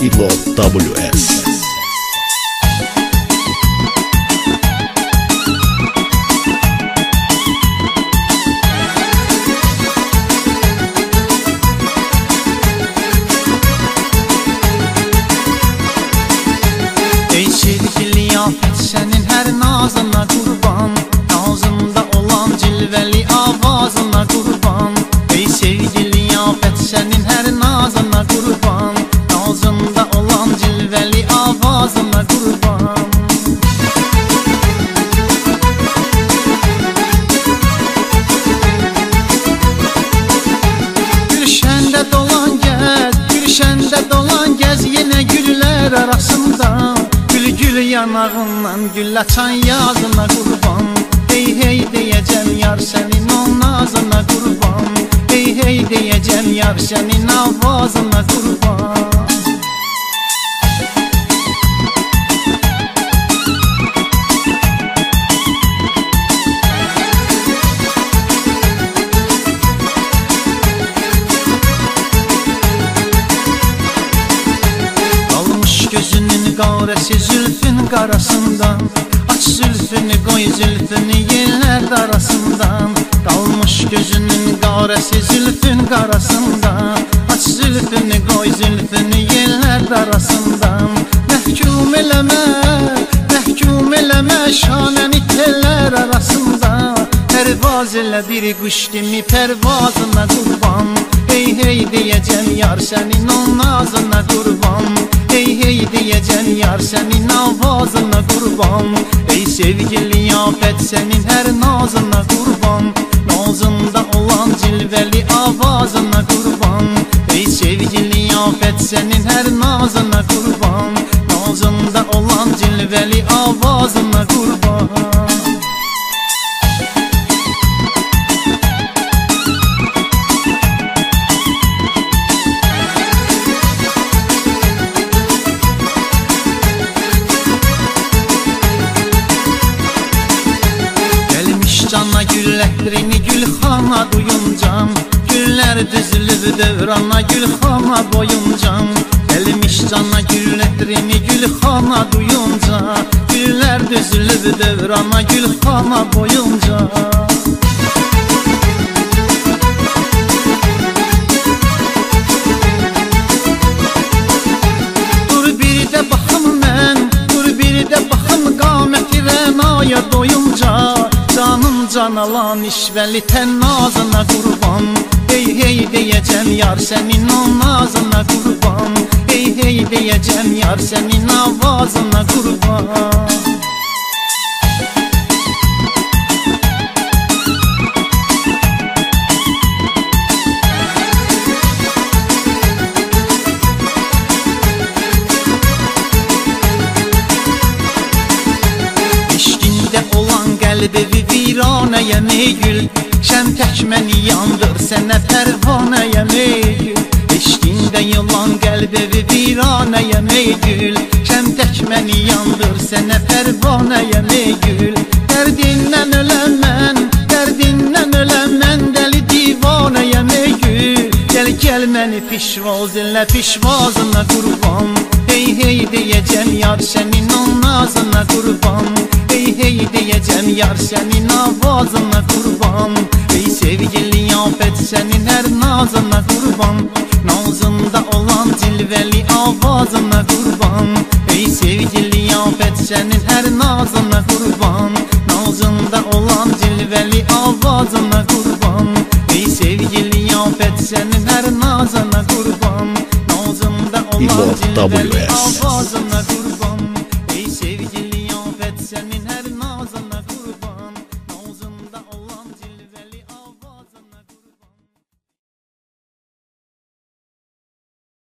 İbo WS. Ey sevgili liyafet senin her nazına kurban, ağzımda olan cilveli avazına kurban. Ey sevgili liyafet senin her nazına kurban, ağzımda olan cilveli avazına kurban. Gülşende dolan gez, gülşende dolan gez, yine güller arasında. Gül yanağından gül açan yazına kurban. Hey hey diyeceğim yar senin o nazına kurban. Hey hey diyeceğim yar senin avazına kurban. Gözünün qarəsi zülfün qarasından, aç zülfünü qoy zülfünü yerlər arasından. Qalmış gözünün qarəsi zülfün qarasından, aç zülfünü qoy zülfünü yerlər arasından. Məhkum eləmə şanəni tellər arasında. Pərvaz elə bir quş kimi pərvazına qurban. Hey hey diyeceğim yar senin o nazına kurban. Hey hey diyeceğim yar senin avazına kurban. Ey sevgili liyafet senin her nazına kurban, nazında olan cilveli avazına kurban. Ey sevgili liyafet senin her nazına kurban, nazında olan cilveli avazına kurban. Cana güllərini gülxana duyuncam, güller düzülüb dövrana gülxana boyuncam. Gəlmiş cana güllərini gülxana duyunca, güller düzülüb dövrana gülxana boyunca. Dur bir də baxım mən, dur bir də baxım qaməti rənaya doyunca. Canım can alan işvəli tən nazına qurban. Hey hey diyeceğim yar senin o nazına qurban. Hey hey diyeceğim yar senin avazına qurban. Qəlbi viranəyəm ey gül, şəm tək məni yandır sənə pərvanəyəm ey gül. Eşqində yılan qəlbi viranəyəm ey gül, şəm tək məni yandır sənə pərvanəyəm ey gül. Dərdindən öləm mən, dəli divanəyəm ey gül. Gəl məni pişvaz elə pişvazına qurban. Hey hey diyeceğim yar senin o nazına kurban. Hey hey diyeceğim yar senin avazına kurban. Ey sevgili liyafet senin her nazına kurban, nazında olan cilveli avazına kurban. Ey sevgili liyafet senin her nazına kurban, nazında olan cilveli avazına kurban. Ey sevgili liyafet senin her nazına kurban, nazında olan cilveli avazına kurban.